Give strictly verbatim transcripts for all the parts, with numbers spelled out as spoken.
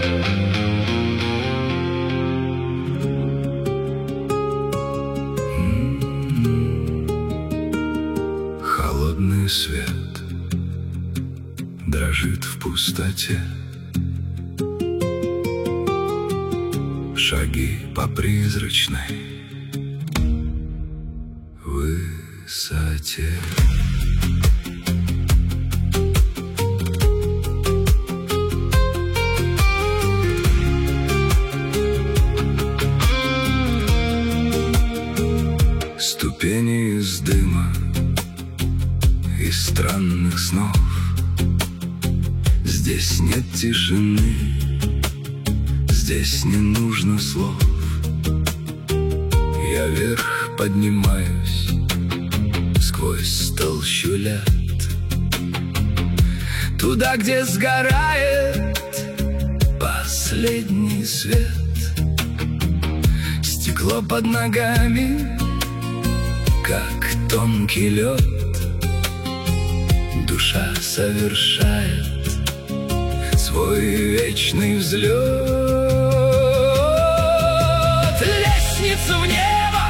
Холодный свет дрожит в пустоте, шаги по призрачной высоте. Ступени из дыма, из странных снов. Здесь нет тишины, здесь не нужно слов. Я вверх поднимаюсь сквозь толщу лет, туда, где сгорает последний свет. Стекло под ногами, как тонкий лед. Душа совершает свой вечный взлет. Лестница в небо,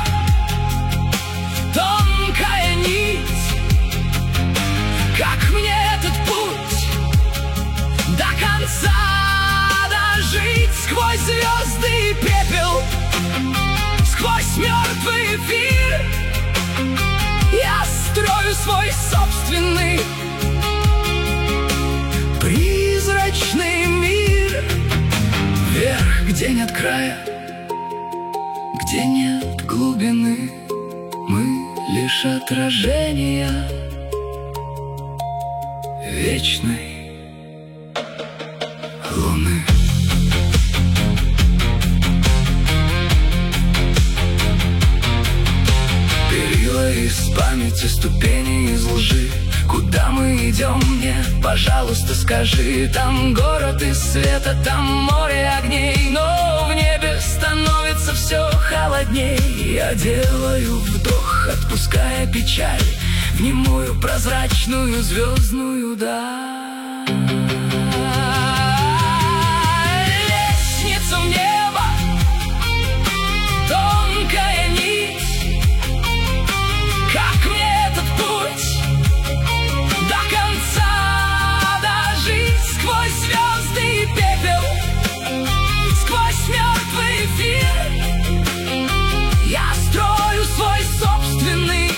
тонкая нить. Как мне этот путь до конца дожить? Сквозь звезды и пепел, сквозь мертвый эфир я строю свой собственный призрачный мир. Вверх, где нет края, где нет глубины, мы лишь отражения вечной луны. Перила из памяти, ступени из лжи. Куда мы идем, мне, пожалуйста, скажи. Там город из света, там море огней, но в небе становится все холодней. Я делаю вдох, отпуская печаль в немую прозрачную звездную даль. Лестница в небо, тонкая нить. Как мне этот путь до конца дожить? Сквозь звезды и пепел, сквозь мертвый эфир я строю свой собственный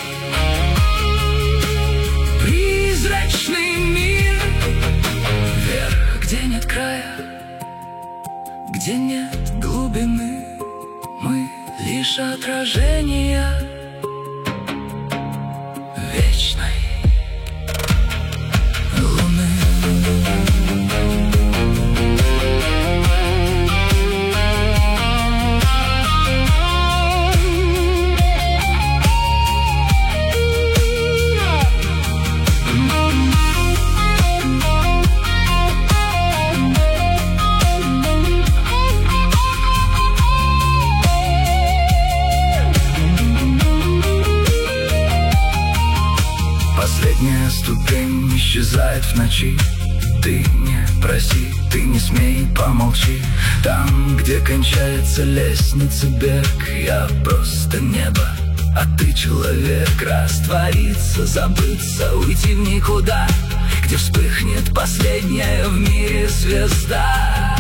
призрачный мир. Вверх, где нет края, где нет глубины, мы лишь отражения вечной луны. Последняя ступень исчезает в ночи. Ты не проси, ты не смей, помолчи. Там, где кончается лестница, бег. Я просто небо, а ты человек. Раствориться, забыться, уйти в никуда, где вспыхнет последняя в мире звезда.